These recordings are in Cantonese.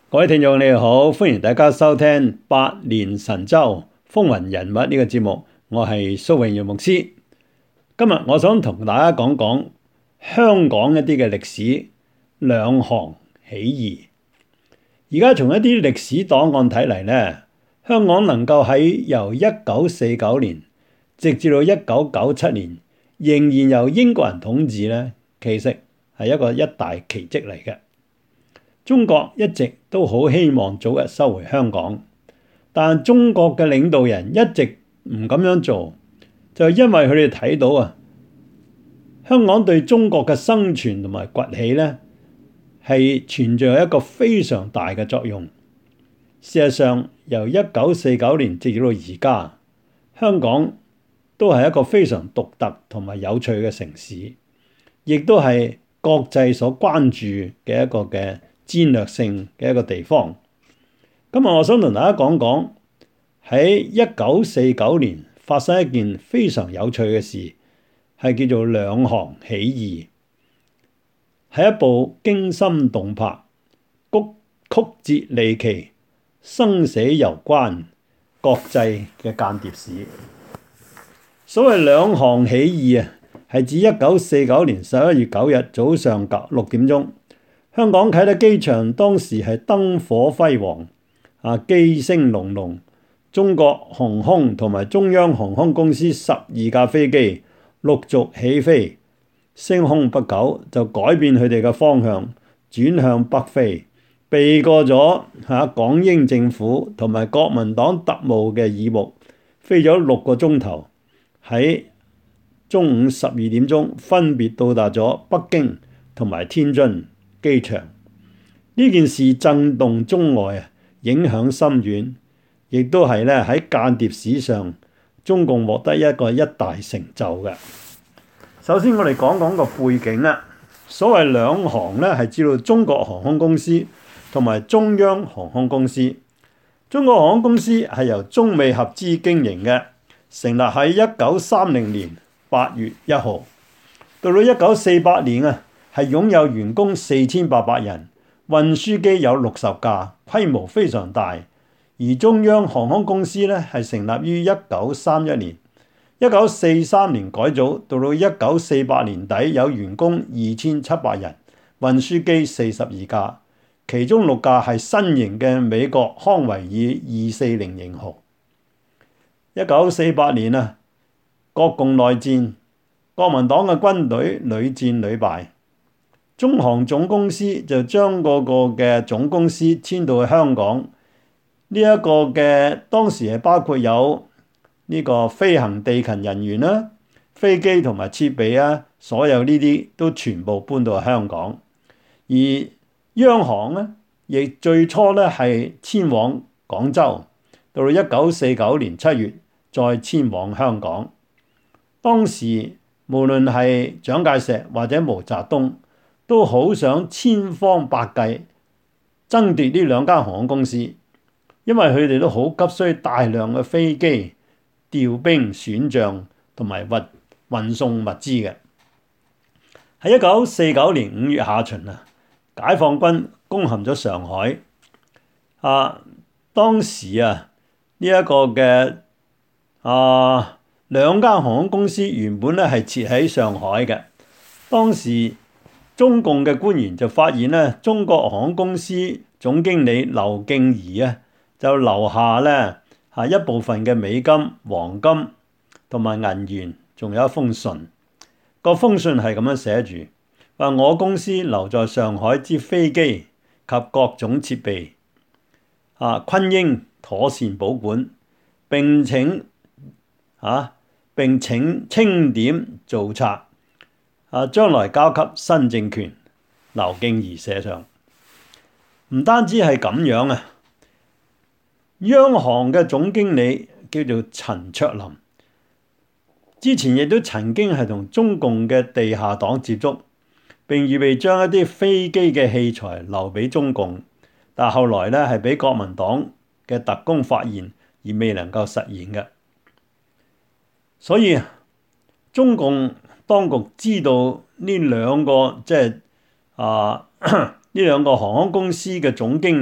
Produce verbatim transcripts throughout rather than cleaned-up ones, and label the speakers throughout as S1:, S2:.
S1: 各位聽眾你好，歡迎大家收聽百年神州風雲人物呢個節目，我係蘇永耀牧師。今日我想同大家講講香港一啲嘅歷史，兩杭起義。而家從一啲歷史檔案睇嚟呢，香港能夠喺由一九四九年直至到一九九七年仍然由英國人統治呢，其實係一個一大奇蹟嚟嘅。中國一直都好希望早日收回香港，但中國嘅領導人一直唔咁樣做，就係因為佢哋睇到啊，香港對中國嘅生存同埋崛起呢，係存在一個非常大嘅作用。事實上，由一九四九年直至到而家，香港都係一個非常獨特同埋有趣嘅城市，亦都係國際所關注嘅一個嘅戰略性嘅一個地方。今日我想同大家講講喺一九四九年發生一件非常有趣嘅事，係叫做兩杭起義，係一部驚心動魄、曲折離奇、生死攸關國際嘅間諜史。所謂兩杭起義啊，係指一九四九年十一月九日早上六點鐘，香港啟德機場當時係燈火輝煌，啊機聲隆隆，中國航空同埋中央航空公司十二架飛機陸續起飛，升空不久就改變佢哋嘅方向，轉向北飛，避過咗嚇港英政府同埋國民黨特務嘅耳目，飛咗六個鐘頭，喺中午十二點鐘分別到達咗北京同埋天津機場。呢件事震動中外啊，影響深遠，亦都係咧喺間諜史上中共獲得一個一大成就嘅。首先我哋講講個背景啦。所謂兩杭咧，係指到中國航空公司同埋中央航空公司。中國航空公司係由中美合資經營嘅，成立喺一九三零年八月一號。到到一九四八年啊，係擁有員工四千八百人，運輸機有六十架，規模非常大。而中央航空公司咧，係成立於一九三一年，一九四三年改組，到到一九四八年底有員工二千七百人，運輸機四十二架，其中六架係新型嘅美國康維爾二四零型號。一九四八年啊，國共內戰，國民黨嘅軍隊屢戰屢敗，中航總公司就將嗰個嘅總公司遷到去香港。呢、這、一個嘅當時係包括有呢個飛行地勤人員啦、飛機同埋設備啊，所有呢啲都全部搬到香港。而央航咧，亦最初咧係遷往廣州，到到一九四九年七月再遷往香港。當時無論係蔣介石或者毛澤東，都好想千方百計爭奪呢兩間航空公司，因為佢哋都好急需大量嘅飛機、調兵選將同埋運運送物資嘅。喺一九四九年五月下旬啊，解放軍攻陷咗上海。啊，當時啊呢一個嘅啊兩間航空公司原本咧係設喺上海嘅。當時中共嘅官員就發現咧，中國航空公司總經理劉敬怡啊，就留下咧嚇一部分嘅美金、黃金同埋銀元，仲有一封信。個封信係咁樣寫住：話我公司留在上海之飛機及各種設備，啊，昆英妥善保管，並請啊並請清點造冊，啊，將來交給新政權。劉敬怡寫上。唔單止係咁樣啊，央航嘅總經理叫做陳卓林，之前亦都曾經係同中共嘅地下黨接觸，並預備將一啲飛機嘅器材留俾中共，但後來咧係俾國民黨嘅特工發現而未能夠實現嘅。所以中共當局知道呢兩個即係啊呢兩個航空公司嘅總經理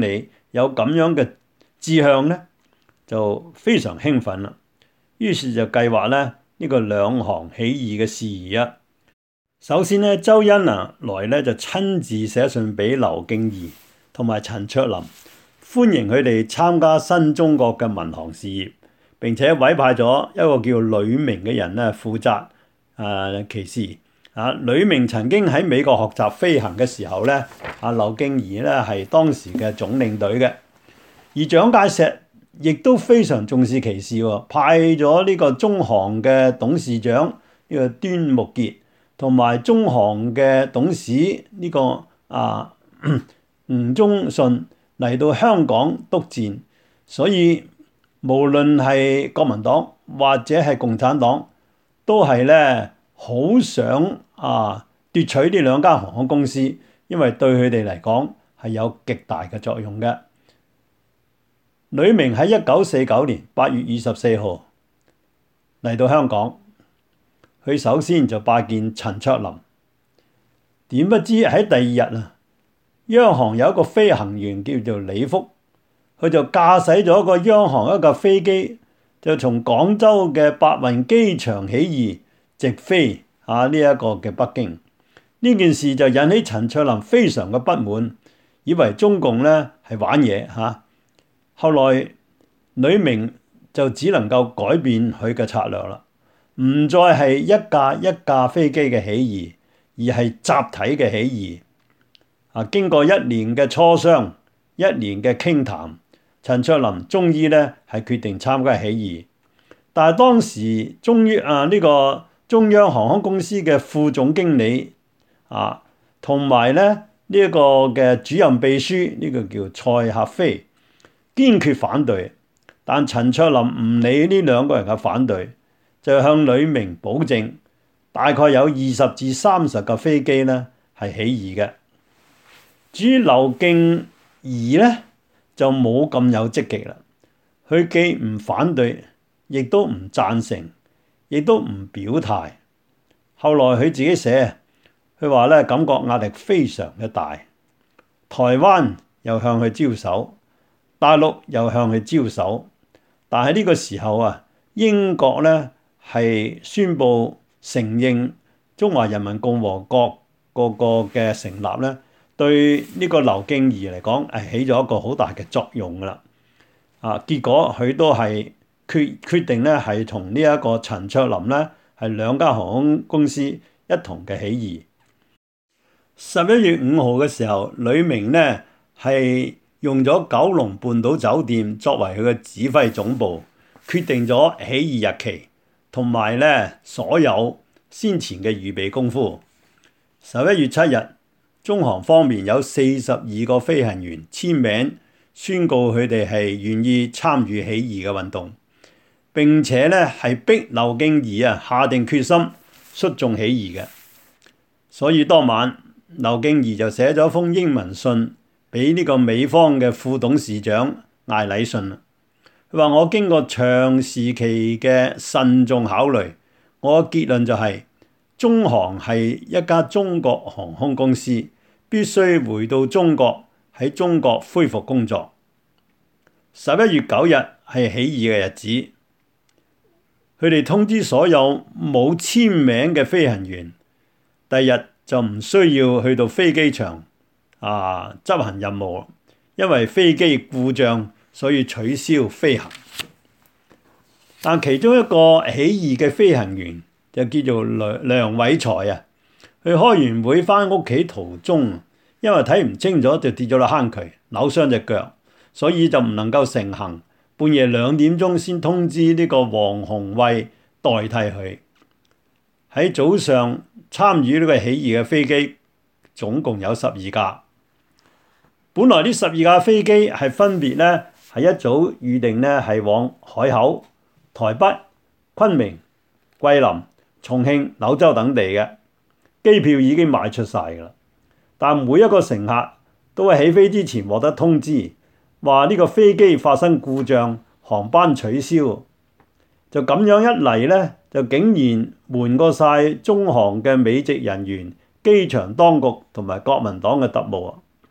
S1: 有咁樣嘅志向咧，就非常興奮啦。於是就計劃咧呢個兩韓起義嘅事宜啊。首先咧，周恩啊來咧就親自寫信俾劉敬怡同埋陳卓林，歡迎佢哋參加新中國嘅民航事業，並且委派咗一個叫呂明嘅人咧負責誒其事。啊，呂明曾經喺美國學習飛行嘅時候咧，啊劉敬怡咧係當時嘅總領隊嘅，而蔣介石亦都非常重視其事喎，派咗呢個中航嘅董事長呢個端木傑同埋中航嘅董事呢個啊吳忠信嚟到香港督戰，所以無論係國民黨或者係共產黨，都係咧好想啊奪取呢兩間航空公司，因為對佢哋嚟講係有極大嘅作用嘅。呂明喺一九四九年八月二十四號嚟到香港，佢首先就拜見陳卓林。點不知喺第二日啊，央航有一個飛行員叫做李福，佢就駕駛咗個央航一架飛機，就從廣州嘅白雲機場起義，直飛啊呢一個嘅北京。呢件事就引起陳卓林非常嘅不滿，以為中共咧係玩嘢嚇、啊。後來呂明就只能夠改變佢嘅策略啦，唔再係一架一架飛機嘅起義，而係集體嘅起義。啊，經過一年嘅磋商，一年嘅傾談，陳卓林終於咧係決定參加起義。但係當時終於啊呢個中央航空公司嘅副總經理啊，同埋咧呢一個嘅主任秘書呢個叫蔡克非，堅決反對。但陳卓林唔理呢兩個人嘅反對，就向呂明保證，大概有二十至三十架飛機咧係起義嘅。至於劉敬怡咧就冇咁有積極啦，佢既唔反對，亦都唔贊成，亦都唔表態。後來佢自己寫，佢話咧感覺壓力非常嘅大，台灣又向佢招手，大陸又向佢招手，但係呢個時候啊，英國咧係宣布承認中華人民共和國個個嘅成立咧，對呢個劉敬怡嚟講係起咗一個好大嘅作用噶啦。啊，結果佢都係決決定咧係同呢一個陳卓林咧係兩家航空公司一同嘅起義。十一月五號嘅時候，呂明咧係用咗九龍半島酒店作為佢嘅指揮總部，決定咗起義日期同埋咧所有先前嘅預備功夫。十一月七日，中航方面有四十二個飛行員簽名宣告佢哋係願意參與起義嘅運動，並且咧係逼劉敬怡啊下定決心率眾起義嘅。所以當晚劉敬怡就寫咗封英文信俾呢個美方嘅副董事長艾禮信。佢話：我經過長時期嘅慎重考慮，我嘅結論就係、是、中航係一家中國航空公司，必須回到中國，喺中國恢復工作。十一月九日係起義嘅日子，佢哋通知所有冇簽名嘅飛行員，第日就唔需要去到飛機場啊執行任務，因為飛機故障，所以取消飛行。但其中一個起義嘅飛行員就叫做梁梁偉才啊，佢開完會返屋企途中，因為睇唔清楚就跌咗落坑渠，扭傷隻腳，所以就唔能夠成行。半夜兩點鐘先通知呢個黃鴻衛代替佢。喺早上參與呢個起義嘅飛機總共有十二架。本來呢十二架飛機係分別咧係一早預定咧係往海口、台北、昆明、桂林、重慶、柳州等地嘅，機票已經賣出晒㗎啦。但每一個乘客都喺起飛之前獲得通知，話呢個飛機發生故障，航班取消。就咁樣一嚟咧，就竟然瞞過晒中航嘅美籍人員、機場當局同埋國民黨嘅特務啊！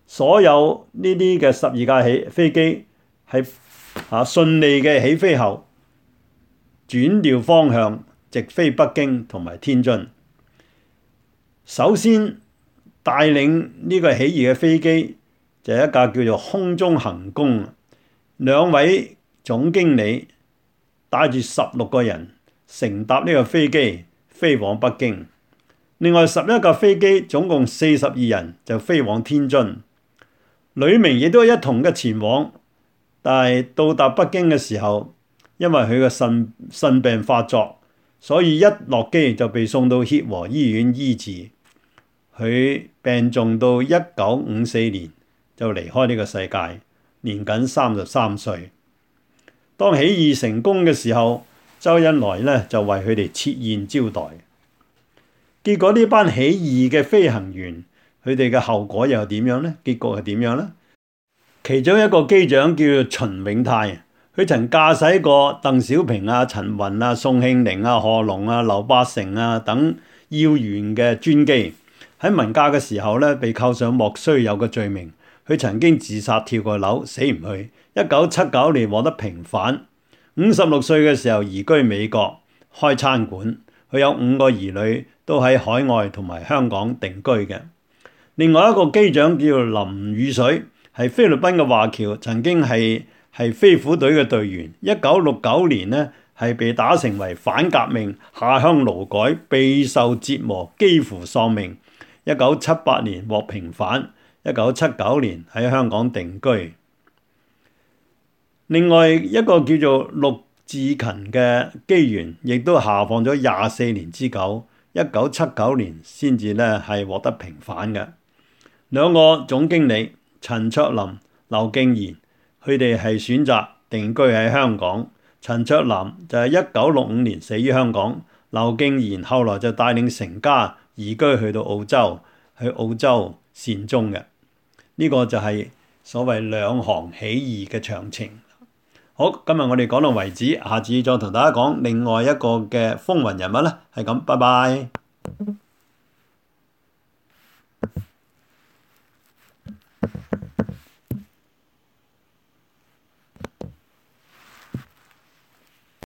S1: 所有呢啲嘅十二架起飛機係啊順利嘅起飛後，轉調方向，直飛北京同埋天津。首先帶領呢個起義嘅飛機就係一架叫做空中行宮，兩位總經理帶住十六個人乘搭呢個飛機飛往北京。另外十一架飛機總共四十二人就飛往天津。呂明亦都一同嘅前往，但係到達北京嘅時候，因為佢嘅腎腎病發作，所以一落機就被送到協和醫院醫治。佢病重到一九五四年就離開呢個世界，年僅三十三歲。當起義成功嘅時候，周恩來呢就為佢哋設宴招待。結果呢班起義嘅飛行員，佢哋嘅後果又點樣呢？結局係點樣呢？其中一個機長叫做秦永泰，佢曾駕駛過鄧小平啊、陳雲啊、宋慶齡啊、賀龍啊、劉伯承啊等要員嘅專機。喺文革嘅時候咧，被扣上莫須有嘅罪名。佢曾經自殺跳過樓，死唔去。一九七九年獲得平反。五十六歲嘅時候移居美國，開餐館。佢有五個兒女，都喺海外同埋香港定居嘅。另外一個機長叫做林宇水，係菲律賓嘅華僑，曾經係係飛虎隊嘅隊員。一九六九年呢，係被打成為反革命，下鄉勞改，備受折磨，幾乎喪命。一九七八年獲平反，一九七九年喺香港定居。另外一個叫做陸志勤嘅機員，亦都下放咗廿四年之久，一九七九年先至咧係獲得平反嘅。兩個總經理陳卓林、劉敬賢，佢哋係選擇定居喺香港。陳卓林就係一九六五年死於香港，劉敬賢後來就帶領成家移居去到澳洲，去澳洲善終嘅。呢、這個就係所謂兩航起義嘅詳情。好，今日我哋講到為止，下次再同大家講另外一個嘅風雲人物啦。係咁，拜拜。